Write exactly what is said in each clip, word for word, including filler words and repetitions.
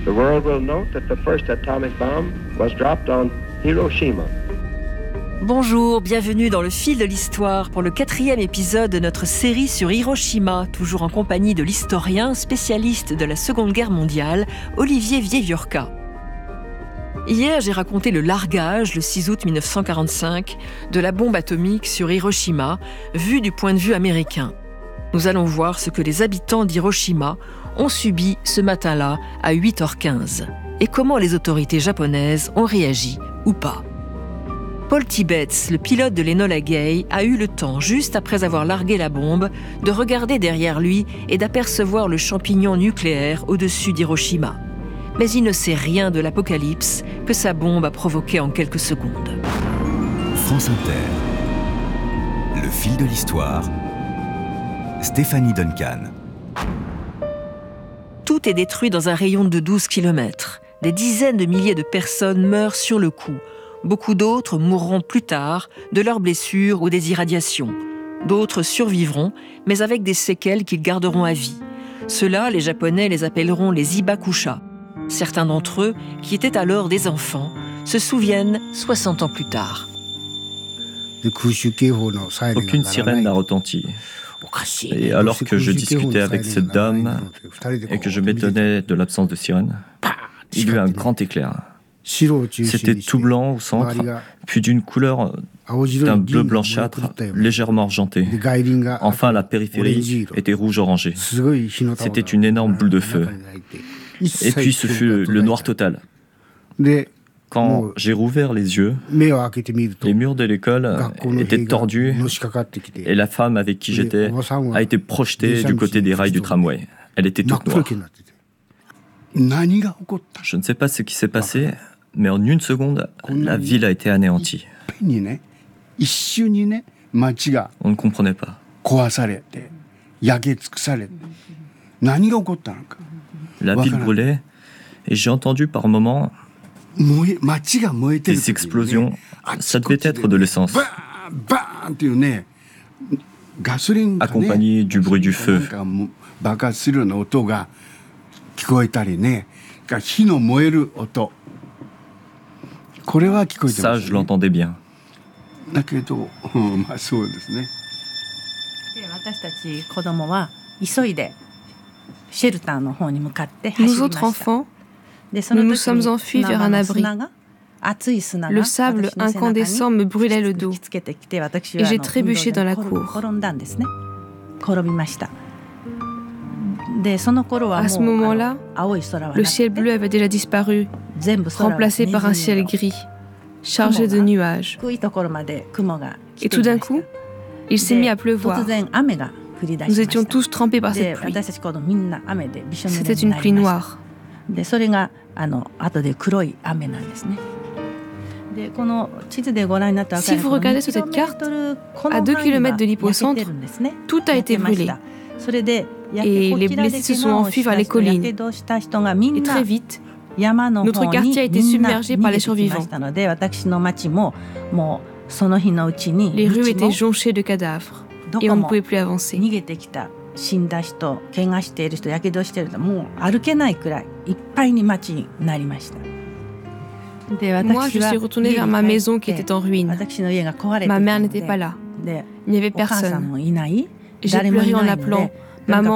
The world will note that the first atomic bomb was dropped on Hiroshima. Bonjour, bienvenue dans le fil de l'histoire pour le quatrième épisode de notre série sur Hiroshima, toujours en compagnie de l'historien spécialiste de la Seconde Guerre mondiale, Olivier Vieviorka. Hier, j'ai raconté le largage, le six août dix-neuf cent quarante-cinq, de la bombe atomique sur Hiroshima, vue du point de vue américain. Nous allons voir ce que les habitants d'Hiroshima ont subi ce matin-là à huit heures quinze et comment les autorités japonaises ont réagi ou pas. Paul Tibbets, le pilote de l'Enola Gay, a eu le temps, juste après avoir largué la bombe, de regarder derrière lui et d'apercevoir le champignon nucléaire au-dessus d'Hiroshima. Mais il ne sait rien de l'apocalypse que sa bombe a provoqué en quelques secondes. France Inter. Le fil de l'histoire. Stéphanie Duncan. Tout est détruit dans un rayon de douze kilomètres. Des dizaines de milliers de personnes meurent sur le coup. Beaucoup d'autres mourront plus tard de leurs blessures ou des irradiations. D'autres survivront, mais avec des séquelles qu'ils garderont à vie. Ceux-là, les Japonais les appelleront les Ibakusha. Certains d'entre eux, qui étaient alors des enfants, se souviennent soixante ans plus tard. Aucune sirène n'a retenti. Et alors que je discutais avec cette dame et que je m'étonnais de l'absence de sirène, il y eut un grand éclair. C'était tout blanc au centre, puis d'une couleur d'un bleu blanchâtre, légèrement argenté. Enfin, la périphérie était rouge-orangé. C'était une énorme boule de feu. Et puis ce fut le noir total. Quand j'ai rouvert les yeux, les murs de l'école étaient tordus et la femme avec qui j'étais a été projetée du côté des rails du tramway. Elle était toute noire. Je ne sais pas ce qui s'est passé, mais en une seconde, la ville a été anéantie. On ne comprenait pas. La ville brûlait et j'ai entendu par moments des explosions. Ça devait être de l'essence, accompagné du bruit du feu. Ça, je l'entendais bien. Nous autres enfants, nous nous sommes enfuis vers un abri. Le sable incandescent me brûlait le dos et j'ai trébuché dans la cour. À ce moment-là, le ciel bleu avait déjà disparu, remplacé par un ciel gris, chargé de nuages. Et tout d'un coup, il s'est mis à pleuvoir. Nous étions tous trempés par cette pluie. C'était une pluie noire. Si vous regardez sur cette carte, à deux kilomètres de l'hypocentre, tout a été brûlé. Et les blessés se sont enfuis vers les collines. Et très vite, notre quartier a été submergé par les survivants. Les rues étaient jonchées de cadavres et on ne pouvait plus avancer. Moi, je suis retournée vers ma maison qui était en ruine. Ma mère n'était pas là. Il n'y avait personne. J'ai pleuré en l'appelant « Maman ».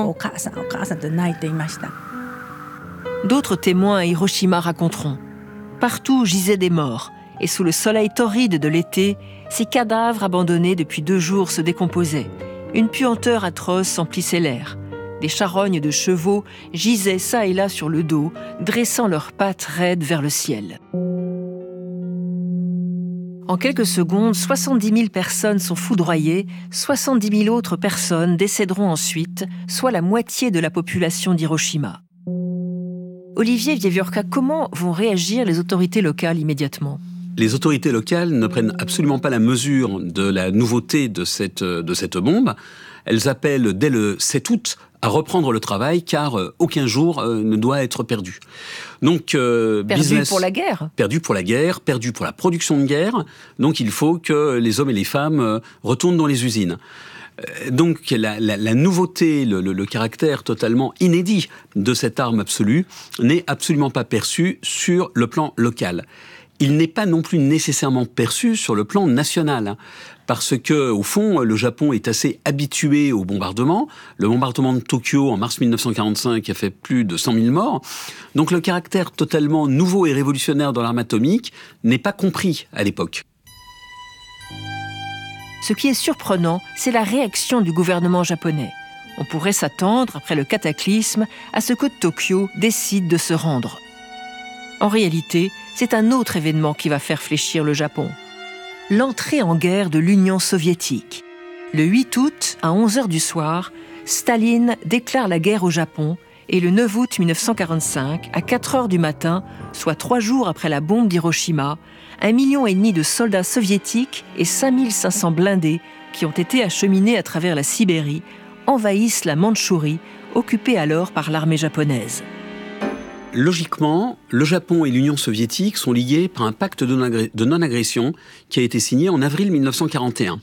D'autres témoins à Hiroshima raconteront. Partout gisaient des morts, et sous le soleil torride de l'été, ces cadavres abandonnés depuis deux jours se décomposaient. Une puanteur atroce emplissait l'air. Des charognes de chevaux gisaient çà et là sur le dos, dressant leurs pattes raides vers le ciel. En quelques secondes, soixante-dix mille personnes sont foudroyées, soixante-dix mille autres personnes décéderont ensuite, soit la moitié de la population d'Hiroshima. Olivier Vieviorka, comment vont réagir les autorités locales immédiatement ? Les autorités locales ne prennent absolument pas la mesure de la nouveauté de cette, de cette bombe. Elles appellent dès le sept août à reprendre le travail car euh, aucun jour euh, ne doit être perdu. Donc, euh, perdu business, pour la guerre. Perdu pour la guerre, perdu pour la production de guerre. Donc il faut que les hommes et les femmes euh, retournent dans les usines. Donc la, la, la nouveauté, le, le, le caractère totalement inédit de cette arme absolue n'est absolument pas perçu sur le plan local. Il n'est pas non plus nécessairement perçu sur le plan national, hein, parce que, au fond, le Japon est assez habitué au bombardement. Le bombardement de Tokyo en mars mille neuf cent quarante-cinq a fait plus de cent mille morts. Donc le caractère totalement nouveau et révolutionnaire dans l'arme atomique n'est pas compris à l'époque. Ce qui est surprenant, c'est la réaction du gouvernement japonais. On pourrait s'attendre, après le cataclysme, à ce que Tokyo décide de se rendre. En réalité, c'est un autre événement qui va faire fléchir le Japon. L'entrée en guerre de l'Union soviétique. Le huit août, à onze heures du soir, Staline déclare la guerre au Japon et le neuf août mille neuf cent quarante-cinq, à quatre heures du matin, soit trois jours après la bombe d'Hiroshima, un million et demi de soldats soviétiques et cinq mille cinq cents blindés qui ont été acheminés à travers la Sibérie envahissent la Mandchourie, occupée alors par l'armée japonaise. Logiquement, le Japon et l'Union soviétique sont liés par un pacte de non-agression qui a été signé en avril mille neuf cent quarante et un.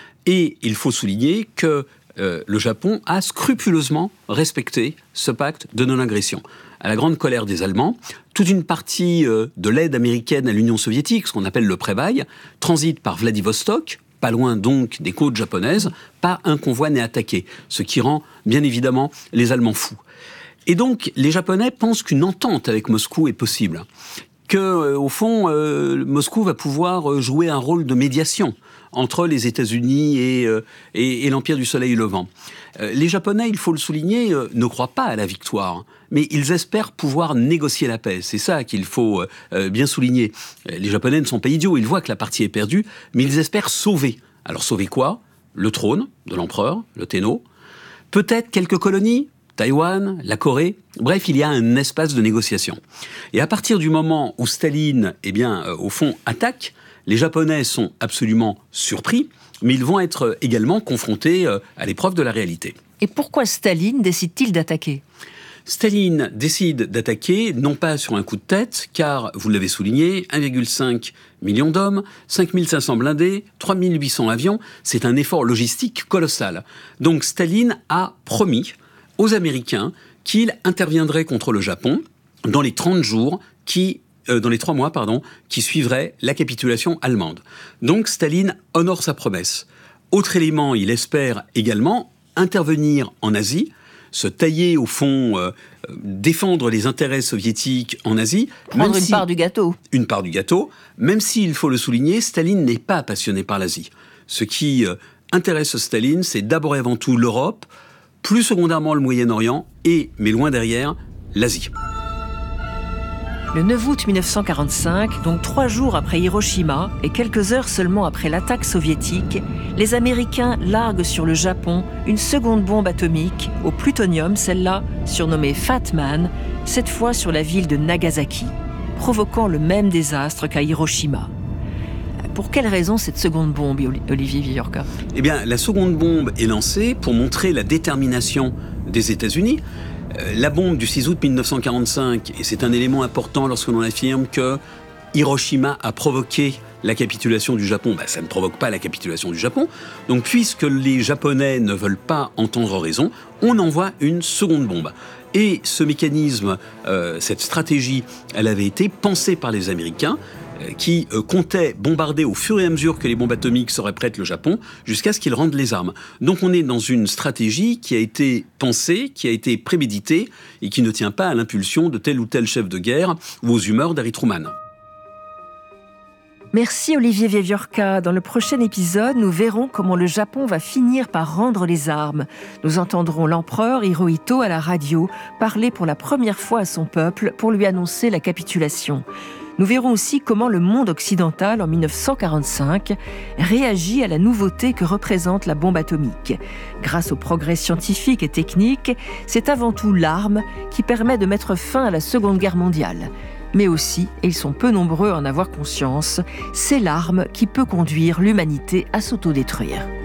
Et il faut souligner que euh, le Japon a scrupuleusement respecté ce pacte de non-agression. À la grande colère des Allemands, toute une partie euh, de l'aide américaine à l'Union soviétique, ce qu'on appelle le pré-bail, transite par Vladivostok, pas loin donc des côtes japonaises, pas un convoi n'est attaqué, ce qui rend bien évidemment les Allemands fous. Et donc, les Japonais pensent qu'une entente avec Moscou est possible, que, euh, au fond, euh, Moscou va pouvoir jouer un rôle de médiation entre les États-Unis et, euh, et, et l'Empire du Soleil Levant. Euh, les Japonais, il faut le souligner, euh, ne croient pas à la victoire, mais ils espèrent pouvoir négocier la paix. C'est ça qu'il faut euh, bien souligner. Les Japonais ne sont pas idiots, ils voient que la partie est perdue, mais ils espèrent sauver. Alors sauver quoi ? Le trône de l'empereur, le Tenno, peut-être quelques colonies, Taïwan, la Corée, bref, il y a un espace de négociation. Et à partir du moment où Staline, eh bien, euh, au fond, attaque, les Japonais sont absolument surpris, mais ils vont être également confrontés euh, à l'épreuve de la réalité. Et pourquoi Staline décide-t-il d'attaquer ? Staline décide d'attaquer, non pas sur un coup de tête, car, vous l'avez souligné, un virgule cinq million d'hommes, cinq mille cinq cents blindés, trois mille huit cents avions, c'est un effort logistique colossal. Donc Staline a promis aux Américains qu'il interviendrait contre le Japon dans les trente jours qui, euh, dans les trois mois, pardon, qui suivraient la capitulation allemande. Donc Staline honore sa promesse. Autre élément, il espère également intervenir en Asie, se tailler au fond, euh, défendre les intérêts soviétiques en Asie. Prendre une si, part du gâteau. Une part du gâteau, même si, il faut le souligner, Staline n'est pas passionné par l'Asie. Ce qui euh, intéresse Staline, c'est d'abord et avant tout l'Europe, plus secondairement le Moyen-Orient et, mais loin derrière, l'Asie. Le neuf août mille neuf cent quarante-cinq, donc trois jours après Hiroshima et quelques heures seulement après l'attaque soviétique, les Américains larguent sur le Japon une seconde bombe atomique au plutonium, celle-là surnommée Fat Man, cette fois sur la ville de Nagasaki, provoquant le même désastre qu'à Hiroshima. Pour quelle raison cette seconde bombe, Olivier Viviorca ? Eh bien, la seconde bombe est lancée pour montrer la détermination des États-Unis. Euh, la bombe du six août mille neuf cent quarante-cinq, et c'est un élément important lorsque l'on affirme que Hiroshima a provoqué la capitulation du Japon, bah, ça ne provoque pas la capitulation du Japon. Donc, puisque les Japonais ne veulent pas entendre raison, on envoie une seconde bombe. Et ce mécanisme, euh, cette stratégie, elle avait été pensée par les Américains, qui euh, comptait bombarder au fur et à mesure que les bombes atomiques seraient prêtes le Japon, jusqu'à ce qu'ils rendent les armes. Donc on est dans une stratégie qui a été pensée, qui a été préméditée, et qui ne tient pas à l'impulsion de tel ou tel chef de guerre, ou aux humeurs d'Harry Truman. Merci Olivier Viviorca. Dans le prochain épisode, nous verrons comment le Japon va finir par rendre les armes. Nous entendrons l'empereur Hirohito à la radio parler pour la première fois à son peuple pour lui annoncer la capitulation. Nous verrons aussi comment le monde occidental, en mille neuf cent quarante-cinq, réagit à la nouveauté que représente la bombe atomique. Grâce aux progrès scientifiques et techniques, c'est avant tout l'arme qui permet de mettre fin à la Seconde Guerre mondiale. Mais aussi, et ils sont peu nombreux à en avoir conscience, c'est l'arme qui peut conduire l'humanité à s'autodétruire.